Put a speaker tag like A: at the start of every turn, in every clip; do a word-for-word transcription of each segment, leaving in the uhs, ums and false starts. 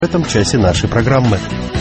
A: В этом часе нашей программы.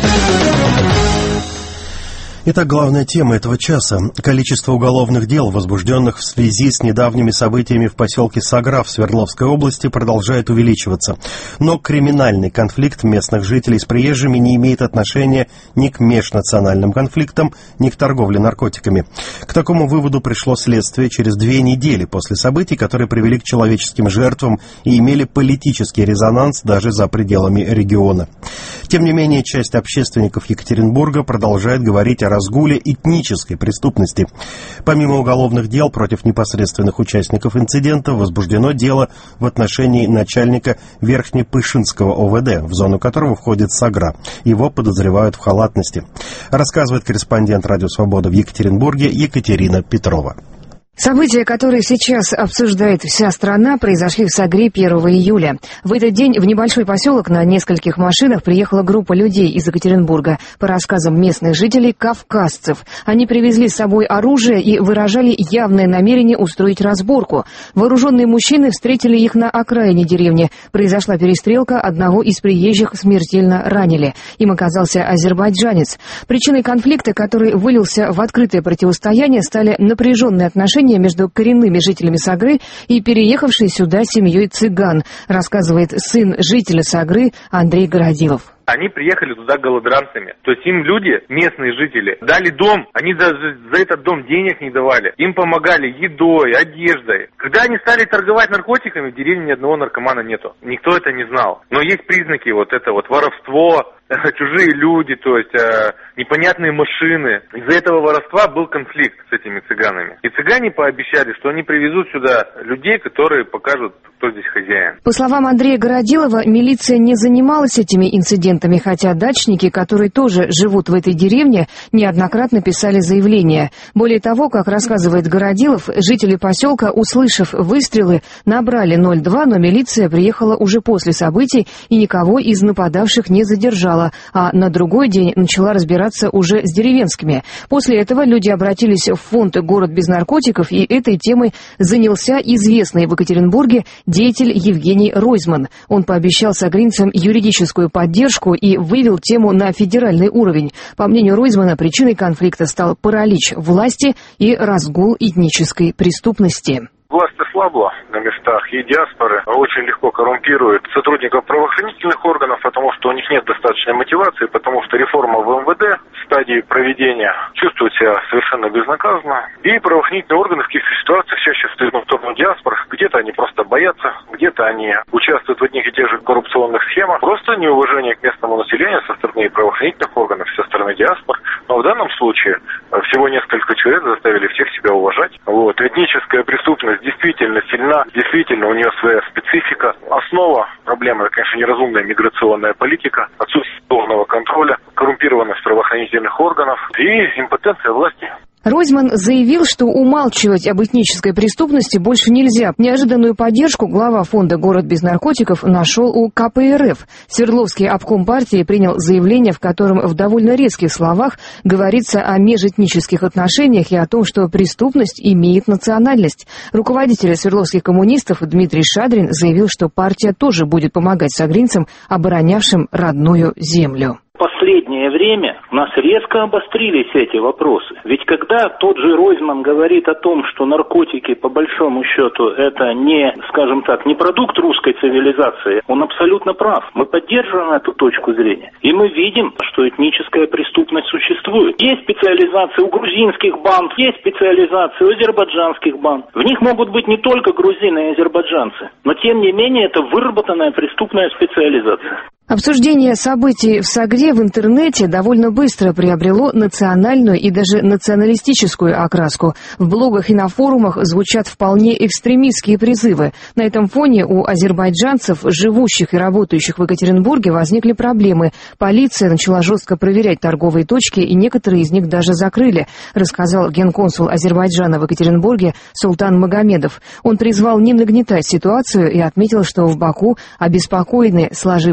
A: Итак, главная тема этого часа. Количество уголовных дел, возбужденных в связи с недавними событиями в поселке Сагра в Свердловской области, продолжает увеличиваться. Но криминальный конфликт местных жителей с приезжими не имеет отношения ни к межнациональным конфликтам, ни к торговле наркотиками. К такому выводу пришло следствие через две недели после событий, которые привели к человеческим жертвам и имели политический резонанс даже за пределами региона. Тем не менее, часть общественников Екатеринбурга продолжает говорить о разгуле этнической преступности. Помимо уголовных дел против непосредственных участников инцидента, возбуждено дело в отношении начальника Верхнепышинского О В Д, в зону которого входит Сагра. Его подозревают в халатности. Рассказывает корреспондент Радио Свобода в Екатеринбурге Екатерина Петрова.
B: События, которые сейчас обсуждает вся страна, произошли в Сагре первого июля. В этот день в небольшой поселок на нескольких машинах приехала группа людей из Екатеринбурга. По рассказам местных жителей, кавказцев. Они привезли с собой оружие и выражали явное намерение устроить разборку. Вооруженные мужчины встретили их на окраине деревни. Произошла перестрелка, одного из приезжих смертельно ранили. Им оказался азербайджанец. Причиной конфликта, который вылился в открытое противостояние, стали напряженные отношения между коренными жителями Сагры и переехавшей сюда семьей цыган, рассказывает сын жителя Сагры Андрей Городилов.
C: Они приехали туда голодранцами. То есть им люди, местные жители, дали дом. Они даже за этот дом денег не давали. Им помогали едой, одеждой. Когда они стали торговать наркотиками, в деревне ни одного наркомана нету. Никто это не знал. Но есть признаки вот это вот воровство, чужие люди, то есть э, непонятные машины. Из-за этого воровства был конфликт с этими цыганами. И цыгане пообещали, что они привезут сюда людей, которые покажут, кто здесь хозяин.
B: По словам Андрея Городилова, милиция не занималась этими инцидентами, хотя дачники, которые тоже живут в этой деревне, неоднократно писали заявления. Более того, как рассказывает Городилов, жители поселка, услышав выстрелы, набрали ноль два, но милиция приехала уже после событий и никого из нападавших не задержала, а на другой день начала разбираться уже с деревенскими. После этого люди обратились в фонд «Город без наркотиков», и этой темой занялся известный в Екатеринбурге деятель Евгений Ройзман. Он пообещал сагринцам юридическую поддержку и вывел тему на федеральный уровень. По мнению Ройзмана, причиной конфликта стал паралич власти и разгул этнической преступности.
D: Власть ослабла на местах, и диаспоры очень легко коррумпируют сотрудников правоохранительных органов, потому что у них нет достаточной мотивации, потому что реформа в Эм Вэ Дэ в стадии проведения чувствует себя совершенно безнаказанно. И правоохранительные органы в каких-то ситуациях чаще встают на сторону диаспор. Где-то они просто боятся, где-то они участвуют в одних и тех же коррупционных схемах. Просто неуважение к местному населению со стороны правоохранительных органов, со стороны диаспор. Но в данном случае всего несколько человек заставили всех себя уважать. Вот. Этническая преступность действительно сильна, действительно у нее своя специфика. Основа проблемы, это, конечно, неразумная миграционная политика, отсутствие должного контроля, коррумпированность правоохранительных органов и импотенция власти.
B: Ройзман заявил, что умалчивать об этнической преступности больше нельзя. Неожиданную поддержку глава фонда «Город без наркотиков» нашел у Ка Пэ Эр Эф. Свердловский обком партии принял заявление, в котором в довольно резких словах говорится о межэтнических отношениях и о том, что преступность имеет национальность. Руководитель свердловских коммунистов Дмитрий Шадрин заявил, что партия тоже будет помогать сагринцам, оборонявшим родную землю.
E: В последнее время у нас резко обострились эти вопросы. Ведь когда тот же Ройзман говорит о том, что наркотики, по большому счету, это не, скажем так, не продукт русской цивилизации, он абсолютно прав. Мы поддерживаем эту точку зрения. И мы видим, что этническая преступность существует. Есть специализация у грузинских банд, есть специализация у азербайджанских банд. В них могут быть не только грузины и азербайджанцы, но тем не менее это выработанная преступная специализация.
B: Обсуждение событий в Сагре в интернете довольно быстро приобрело национальную и даже националистическую окраску. В блогах и на форумах звучат вполне экстремистские призывы. На этом фоне у азербайджанцев, живущих и работающих в Екатеринбурге, возникли проблемы. Полиция начала жестко проверять торговые точки, и некоторые из них даже закрыли, рассказал генконсул Азербайджана в Екатеринбурге Султан Магомедов. Он призвал не нагнетать ситуацию и отметил, что в Баку обеспокоены сложившимся положением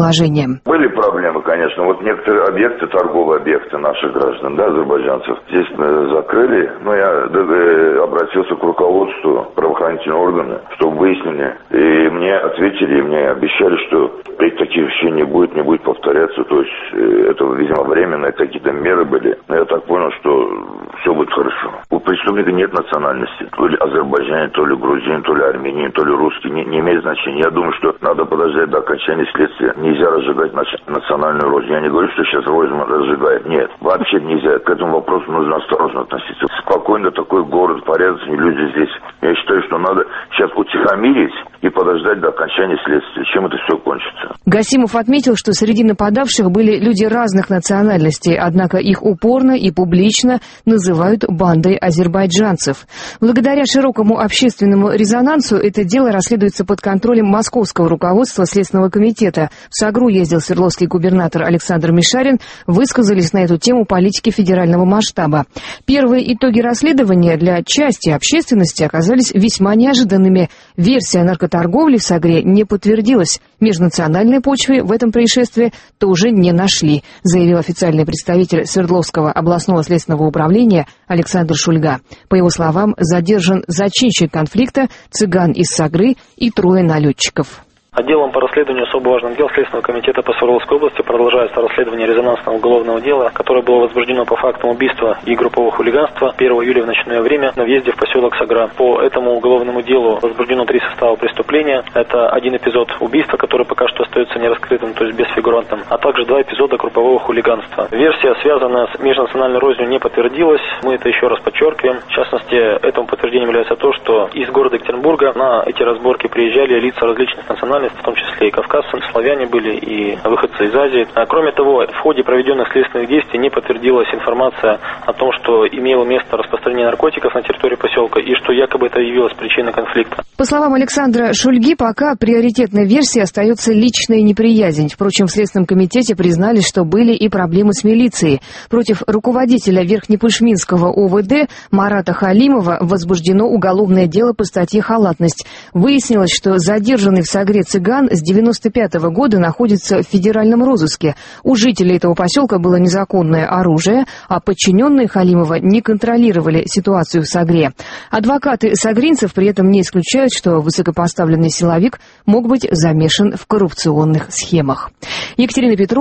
B: положением.
F: Были проблемы, конечно. Вот некоторые объекты, торговые объекты наших граждан, да, азербайджанцев, здесь закрыли. Но я обратился к руководству правоохранительных органов, чтобы выяснили. И мне ответили, и мне обещали, что таких вещей не будет, не будет повторяться. То есть это, видимо, временные какие-то меры были. Но я так понял, что все будет хорошо. У преступника нет национальности. То ли азербайджанин, то ли грузин, то ли армянин, то ли русский. Не, не имеет значения. Я думаю, что надо подождать до окончания следствия. Нельзя разжигать национальную рознь. Я не говорю, что сейчас рознь разжигает. Нет, вообще нельзя. К этому вопросу нужно осторожно относиться. Спокойно такой город, порядочные люди здесь. Я считаю, что надо сейчас утихомирить и подождать до окончания следствия. Чем это все кончится?
B: Гасимов отметил, что среди нападавших были люди разных национальностей, однако их упорно и публично называют бандой азербайджанцев. Благодаря широкому общественному резонансу это дело расследуется под контролем московского руководства Следственного комитета. В САГРУ ездил свердловский губернатор Александр Мишарин, высказались на эту тему политики федерального масштаба. Первые итоги расследования для части общественности оказались весьма неожиданными. Версия наркоторговли в САГРе не подтвердилась. Межнациональной почвы в этом происшествии тоже не нашли, заявил официальный представитель Свердловского областного следственного управления Александр Шульга. По его словам, задержан зачинщик конфликта, цыган из САГРы и трое налетчиков.
E: Отделом по расследованию особо важных дел Следственного комитета по Свердловской области продолжается расследование резонансного уголовного дела, которое было возбуждено по фактам убийства и группового хулиганства первого июля в ночное время на въезде в поселок Сагра. По этому уголовному делу возбуждено три состава преступления. Это один эпизод убийства, который пока что остается нераскрытым, то есть бесфигурантным, а также два эпизода группового хулиганства. Версия, связанная с межнациональной рознью, не подтвердилась. Мы это еще раз подчеркиваем. В частности, этому подтверждением является то, что из города Екатеринбурга на эти разборки приезжали лица различных национальностей, в том числе и кавказцы, славяне были, и выходцы из Азии. Кроме того, в ходе проведенных следственных действий не подтвердилась информация о том, что имело место распространение наркотиков на территории поселка и что якобы это явилось причиной конфликта.
B: По словам Александра Шульги, пока приоритетной версией остается личная неприязнь. Впрочем, в Следственном комитете признали, что были и проблемы с милицией. Против руководителя Верхнепышминского ОВД Марата Халимова возбуждено уголовное дело по статье «Халатность». Выяснилось, что задержанный в САГРе цыган с девяносто пятого года находится в федеральном розыске. У жителей этого поселка было незаконное оружие, а подчиненные Халимова не контролировали ситуацию в САГРе. Адвокаты сагринцев при этом не исключают, что высокопоставленный силовик мог быть замешан в коррупционных схемах. Екатерина Петрова.